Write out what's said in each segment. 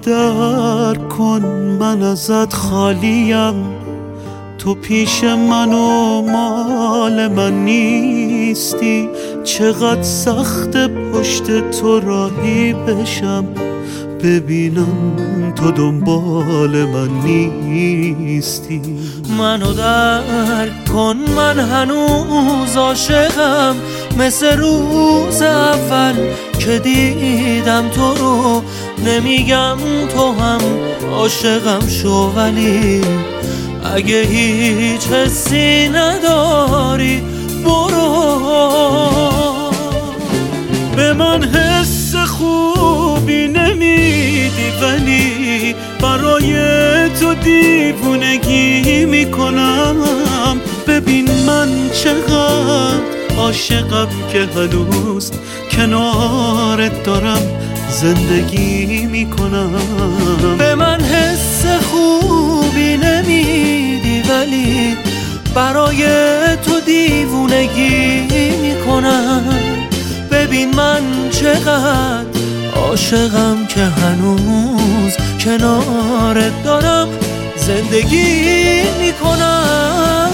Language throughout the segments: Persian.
درک کن من ازت خالیم، تو پیش من و مال من نیستی. چقدر سخت پشت تو راهی بشم، ببینم تو دنبال من نیستی. منو درک کن من هنوز عاشقم، مثل روز اول که دیدم تو رو. نمیگم تو هم عاشقم شو، ولی اگه هیچ حسی نداری برو. به من حس خوبی نمیدی، ولی برای تو دیوونگی میکنم. ببین من چقدر عاشقم که هنوز کنارت دارم زندگی میکنم. به من حس خوبی نمیدی، ولی برای تو دیوونگی میکنم. ببین من چقدر عاشقم که هنوز کنارت دارم زندگی میکنم.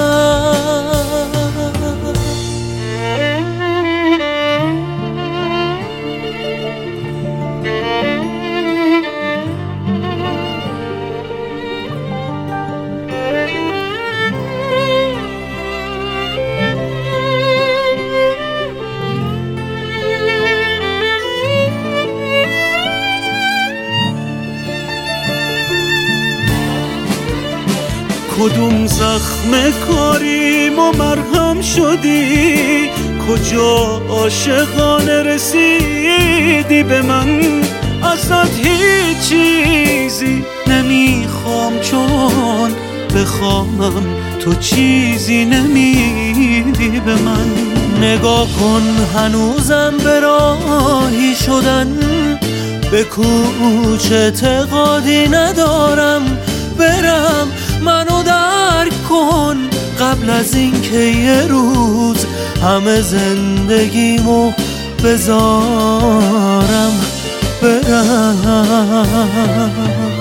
کدوم زخم کاریم و مرهم شدی، کجا عاشقانه رسیدی به من. ازت هیچ چیزی نمیخوام، چون بخوامم تو چیزی نمیدی به من. نگاه کن هنوزم به راهی شدن، به کوچه اعتقادی ندارم برم. منو درک کن قبل از اینکه یه روز همه زندگیمو بذارم برم.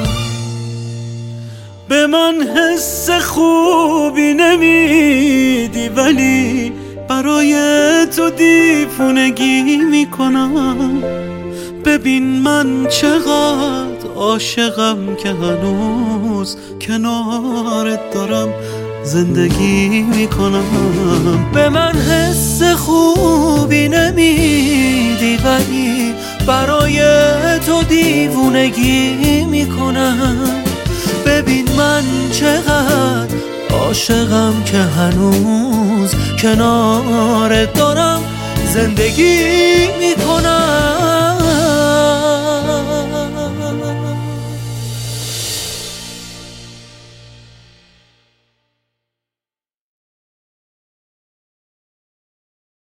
به من حس خوبی نمیدی، ولی برای تو دیوونگی میکنم. ببین من چقدر عاشقم که هنوز کنارت دارم زندگی میکنم. به من حس خوبی نمیدی، ولی برای تو دیوونگی میکنم. ببین من چقدر عاشقم که هنوز کنارت دارم زندگی میکنم.